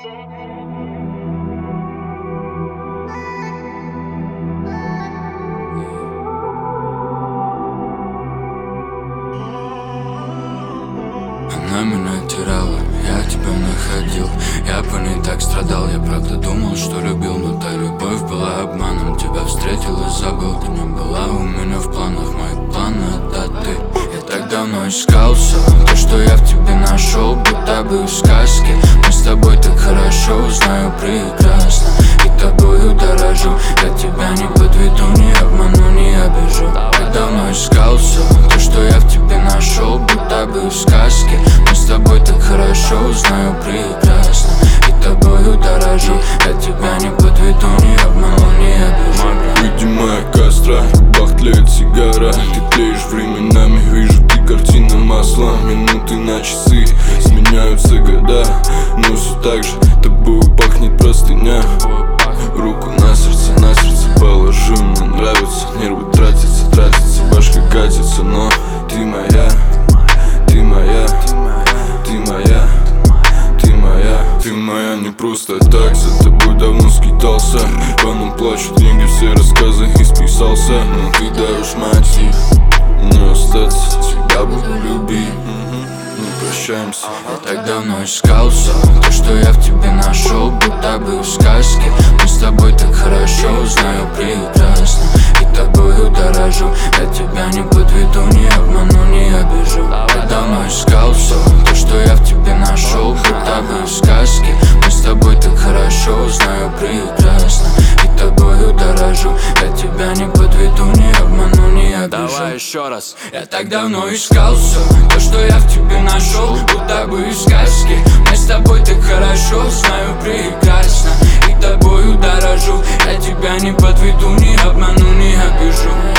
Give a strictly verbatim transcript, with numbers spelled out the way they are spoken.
Она меня теряла, я тебя находил. Я по ней так страдал, я правда думал, что любил. Но та любовь была обманом, тебя встретил и забыл. Ты не была у меня в планах, мои планы это ты. Я так давно искал все, то, что я в тебе нашел, будто бы в сказке. Мы с тобой так хорошо, знаю прекрасно, и тобою дорожу. Я тебя не подведу, не обману, не обижу. Так давно искал все, то, что я в тебе нашел, будто бы в сказке. Мы с тобой так хорошо, знаю прекрасно, и тобою дорожу. Я тебя не подведу, не обману, не обижу. Видимая костра, бах тлеет сигара. Ты тлеешь временами, вижу ты картина масла. Минуты на часы, сменяются года, но все так же тобою пахнет простыня. Руку на сердце, на сердце положу, мне нравится. Нервы тратятся, тратятся, башка катится. Но ты моя, ты моя, ты моя, ты моя. Ты моя не просто так, за тобой давно скитался. По нам плачут деньги, все рассказы исписался. Но ты даешь мотив не остаться, тебя буду любить. Не прощаемся. Я так давно искал все, то, что я в тебе нашел, будто бы в сказке. Мы с тобой так хорошо, знаю прекрасно, и тобою дорожу. Я тебя не подведу, не обману, не обижу. Я давно искал все, то, что я в тебе нашел, будто бы в сказке. Мы с тобой так хорошо, знаю прекрасно, и тобою дорожу. Я тебя не подведу, не обману, не обижу. Давай еще раз. Я так давно искал все, то, что я в тебе нашел, будто бы из сказки. Мы с тобой так хорошо, знаю прекрасно, и тобою дорожу. Я тебя не подведу, не обману, не обижу.